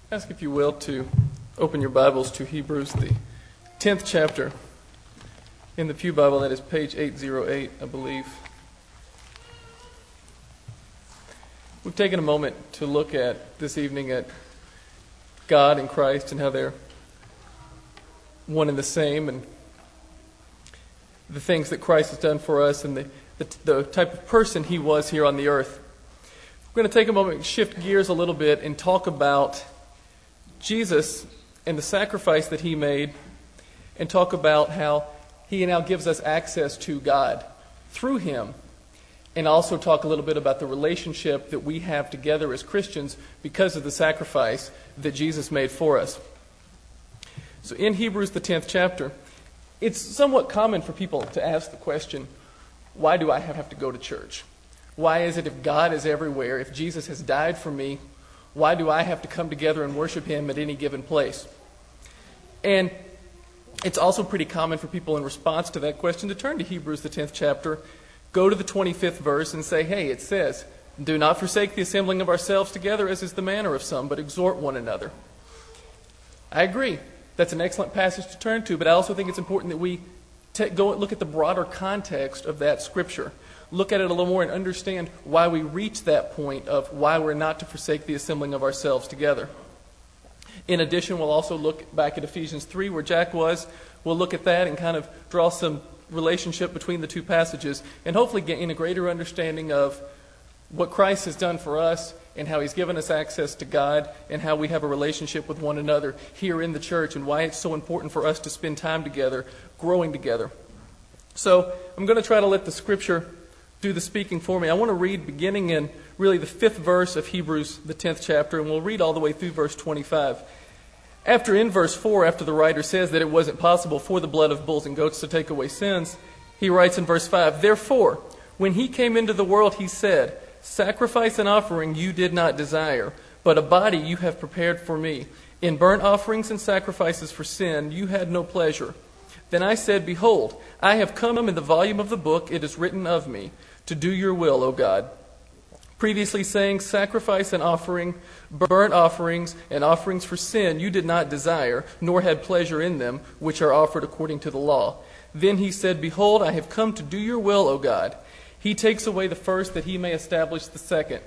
Ask, if you will, to open your Bibles to Hebrews, the 10th chapter. In the Pew Bible, that is page 808, I believe. We've taken a moment to look at this evening at God and Christ and how they're one and the same, and the things that Christ has done for us and the type of person he was here on the earth. We're going to take a moment and shift gears a little bit and talk about Jesus and the sacrifice that he made, and talk about how he now gives us access to God through him, and also talk a little bit about the relationship that we have together as Christians because of the sacrifice that Jesus made for us. So in Hebrews, the 10th chapter, it's somewhat common for people to ask the question, why do I have to go to church? Why is it, if God is everywhere, if Jesus has died for me, why do I have to come together and worship him at any given place? And it's also pretty common for people in response to that question to turn to Hebrews, the 10th chapter, go to the 25th verse and say, hey, it says, do not forsake the assembling of ourselves together, as is the manner of some, but exhort one another. I agree. That's an excellent passage to turn to, but I also think it's important that we go and look at the broader context of that scripture. Look at it a little more and understand why we reach that point of why we're not to forsake the assembling of ourselves together. In addition, we'll also look back at Ephesians 3, where Jack was. We'll look at that and kind of draw some relationship between the two passages, and hopefully gain a greater understanding of what Christ has done for us and how he's given us access to God and how we have a relationship with one another here in the church, and why it's so important for us to spend time together, growing together. So I'm going to try to let the scripture do the speaking for me. I want to read beginning in really the 5th verse of Hebrews, the 10th chapter, and we'll read all the way through verse 25. In verse 4, after the writer says that it wasn't possible for the blood of bulls and goats to take away sins, he writes in verse 5, therefore, when he came into the world, he said, sacrifice and offering you did not desire, but a body you have prepared for me. In burnt offerings and sacrifices for sin you had no pleasure. Then I said, behold, I have come in the volume of the book, it is written of me, to do your will, O God. Previously saying, sacrifice and offering, burnt offerings and offerings for sin you did not desire, nor had pleasure in them, which are offered according to the law. Then he said, behold, I have come to do your will, O God. He takes away the first, that he may establish the second.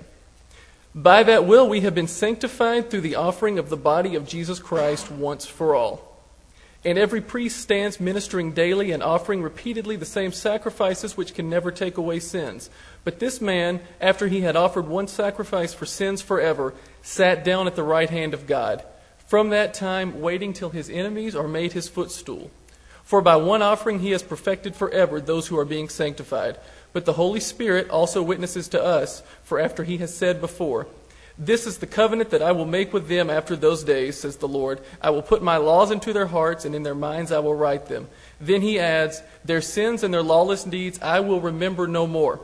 By that will we have been sanctified through the offering of the body of Jesus Christ once for all. And every priest stands ministering daily and offering repeatedly the same sacrifices which can never take away sins. But this man, after he had offered one sacrifice for sins forever, sat down at the right hand of God, from that time waiting till his enemies are made his footstool. For by one offering he has perfected forever those who are being sanctified. But the Holy Spirit also witnesses to us, for after he has said before, this is the covenant that I will make with them after those days, says the Lord. I will put my laws into their hearts, and in their minds I will write them. Then he adds, their sins and their lawless deeds I will remember no more.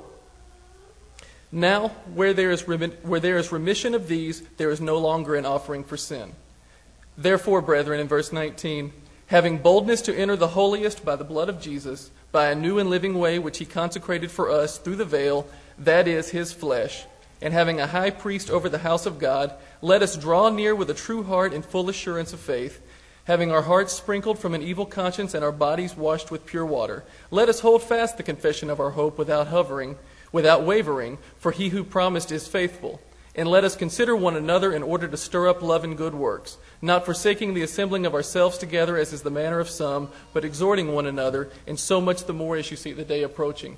Now, where there is remission of these, there is no longer an offering for sin. Therefore, brethren, in verse 19, having boldness to enter the holiest by the blood of Jesus, by a new and living way which he consecrated for us through the veil, that is, his flesh, and having a high priest over the house of God, let us draw near with a true heart and full assurance of faith, having our hearts sprinkled from an evil conscience and our bodies washed with pure water. Let us hold fast the confession of our hope without wavering, for he who promised is faithful. And let us consider one another in order to stir up love and good works, not forsaking the assembling of ourselves together, as is the manner of some, but exhorting one another, and so much the more as you see the day approaching.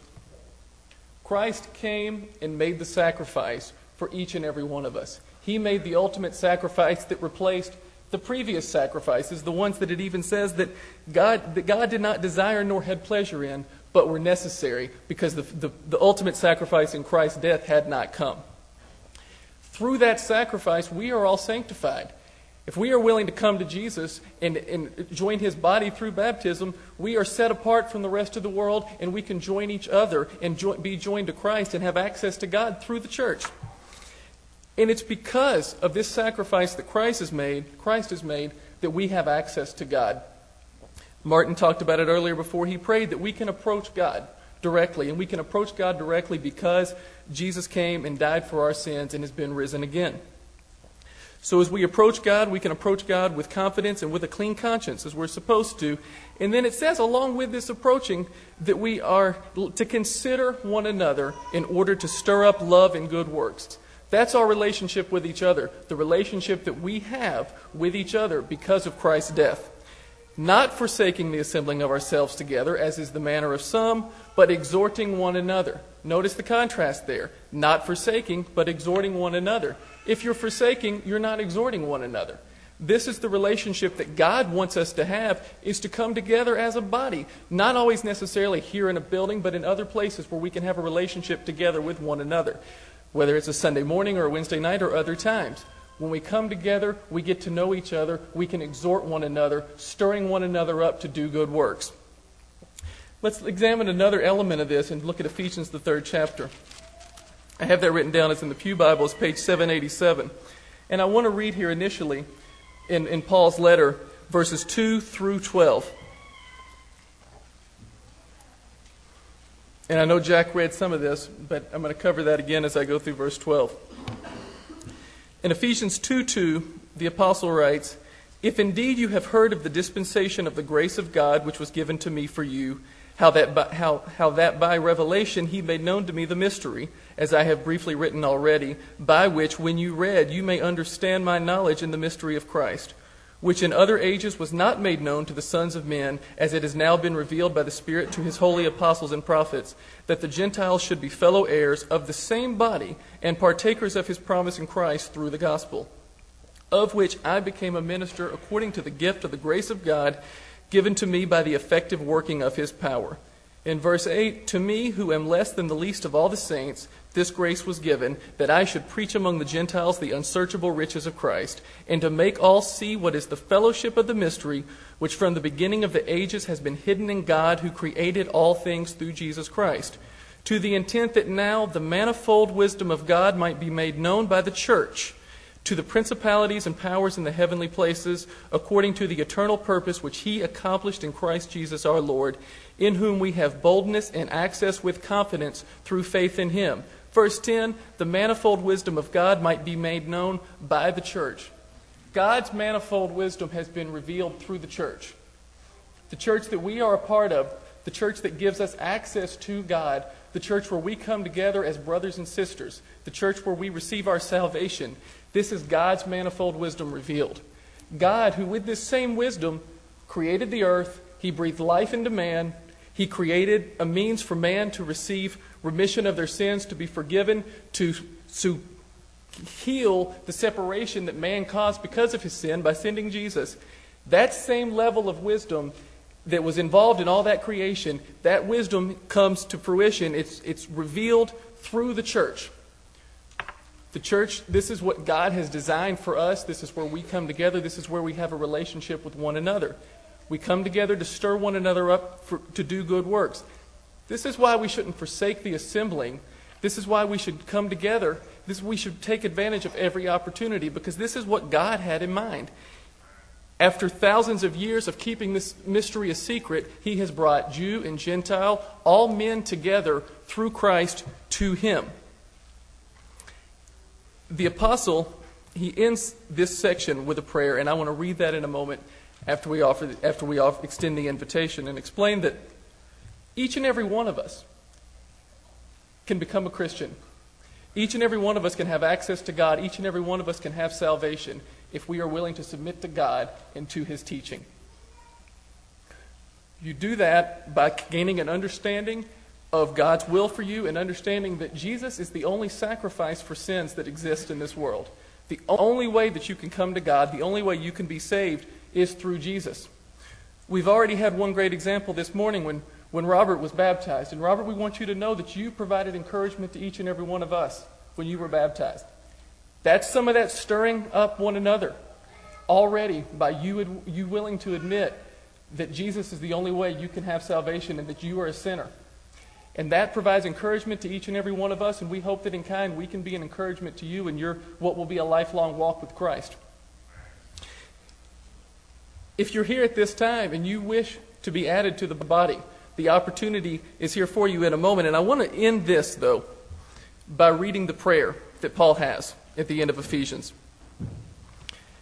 Christ came and made the sacrifice for each and every one of us. He made the ultimate sacrifice that replaced the previous sacrifices, the ones that it even says that God did not desire nor had pleasure in, but were necessary because the ultimate sacrifice in Christ's death had not come. Through that sacrifice, we are all sanctified. If we are willing to come to Jesus and join his body through baptism, we are set apart from the rest of the world, and we can join each other and be joined to Christ and have access to God through the church. And it's because of this sacrifice that Christ has made, that we have access to God. Martin talked about it earlier before he prayed, that we can approach God directly. And we can approach God directly because Jesus came and died for our sins and has been risen again. So as we approach God, we can approach God with confidence and with a clean conscience, as we're supposed to. And then it says, along with this approaching, that we are to consider one another in order to stir up love and good works. That's our relationship with each other, the relationship that we have with each other because of Christ's death. Not forsaking the assembling of ourselves together, as is the manner of some, but exhorting one another. Notice the contrast there. Not forsaking, but exhorting one another. If you're forsaking, you're not exhorting one another. This is the relationship that God wants us to have, is to come together as a body. Not always necessarily here in a building, but in other places where we can have a relationship together with one another. Whether it's a Sunday morning or a Wednesday night or other times. When we come together, we get to know each other. We can exhort one another, stirring one another up to do good works. Let's examine another element of this and look at Ephesians, the 3rd chapter. I have that written down. It's in the Pew Bible. It's page 787. And I want to read here initially in Paul's letter, verses 2 through 12. And I know Jack read some of this, but I'm going to cover that again as I go through verse 12. In Ephesians 2:2, the apostle writes, "If indeed you have heard of the dispensation of the grace of God which was given to me for you, how that by revelation he made known to me the mystery, as I have briefly written already, by which when you read you may understand my knowledge in the mystery of Christ, which in other ages was not made known to the sons of men, as it has now been revealed by the Spirit to his holy apostles and prophets, that the Gentiles should be fellow heirs of the same body and partakers of his promise in Christ through the gospel, of which I became a minister according to the gift of the grace of God given to me by the effective working of his power." In verse 8, "To me, who am less than the least of all the saints, this grace was given, that I should preach among the Gentiles the unsearchable riches of Christ, and to make all see what is the fellowship of the mystery, which from the beginning of the ages has been hidden in God, who created all things through Jesus Christ, to the intent that now the manifold wisdom of God might be made known by the church, to the principalities and powers in the heavenly places, according to the eternal purpose which he accomplished in Christ Jesus our Lord, in whom we have boldness and access with confidence through faith in him." Verse 10, the manifold wisdom of God might be made known by the church. God's manifold wisdom has been revealed through the church. The church that we are a part of, the church that gives us access to God, the church where we come together as brothers and sisters, the church where we receive our salvation. This is God's manifold wisdom revealed. God, who with this same wisdom created the earth, he breathed life into man, he created a means for man to receive remission of their sins, to be forgiven, to heal the separation that man caused because of his sin by sending Jesus. That same level of wisdom that was involved in all that creation, that wisdom comes to fruition. It's revealed through the church. The church, this is what God has designed for us. This is where we come together. This is where we have a relationship with one another. We come together to stir one another up to do good works. This is why we shouldn't forsake the assembling. This is why we should come together. We should take advantage of every opportunity, because this is what God had in mind. After thousands of years of keeping this mystery a secret, he has brought Jew and Gentile, all men together through Christ to him. The apostle, he ends this section with a prayer, and I want to read that in a moment after we extend the invitation and explain that each and every one of us can become a Christian. Each and every one of us can have access to God. Each and every one of us can have salvation if we are willing to submit to God and to his teaching. You do that by gaining an understanding of God's will for you and understanding that Jesus is the only sacrifice for sins that exist in this world. The only way that you can come to God, the only way you can be saved is through Jesus. We've already had one great example this morning when Robert was baptized. And Robert, we want you to know that you provided encouragement to each and every one of us when you were baptized. That's some of that stirring up one another already by you willing to admit that Jesus is the only way you can have salvation and that you are a sinner. And that provides encouragement to each and every one of us, and we hope that in kind we can be an encouragement to you in your what will be a lifelong walk with Christ. If you're here at this time and you wish to be added to the body, the opportunity is here for you in a moment. And I want to end this, though, by reading the prayer that Paul has at the end of Ephesians.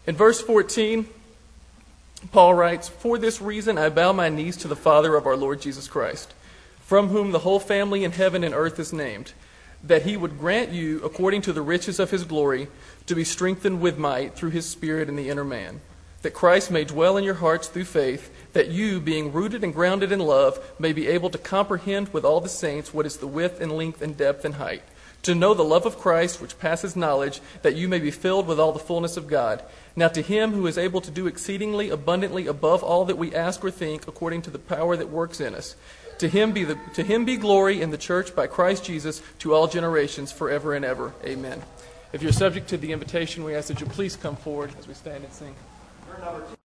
In verse 14, Paul writes, "For this reason I bow my knees to the Father of our Lord Jesus Christ, from whom the whole family in heaven and earth is named, that he would grant you, according to the riches of his glory, to be strengthened with might through his Spirit in the inner man, that Christ may dwell in your hearts through faith, that you, being rooted and grounded in love, may be able to comprehend with all the saints what is the width and length and depth and height, to know the love of Christ which passes knowledge, that you may be filled with all the fullness of God. Now to him who is able to do exceedingly abundantly above all that we ask or think, according to the power that works in us, to him be glory in the church by Christ Jesus to all generations, forever and ever. Amen." If you're subject to the invitation, we ask that you please come forward as we stand and sing.